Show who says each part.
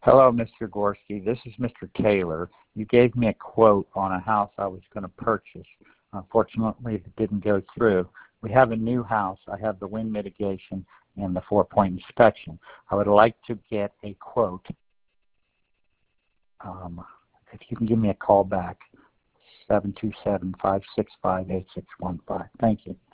Speaker 1: Hello, Mr. Gorski. This is Mr. Taylor. You gave me a quote on a house I was going to purchase. Unfortunately, it didn't go through. We have a new house. I have the wind mitigation and the 4-point inspection. I would like to get a quote. If you can give me a call back, 727-565-8615. Thank you.